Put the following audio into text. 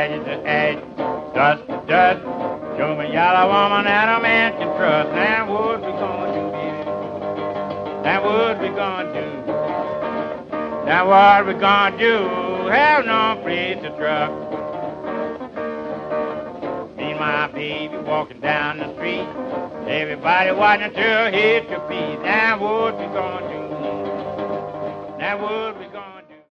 ashes to ash, dust to dust. Show me a yellow woman that a man can trust. Now what we gonna do, baby? Now what we gonna do? Now what we gonna do? Have no place to trust. Me and my baby walking down the street. Everybody watching till hit your feet. Now what we gonna do? Now what we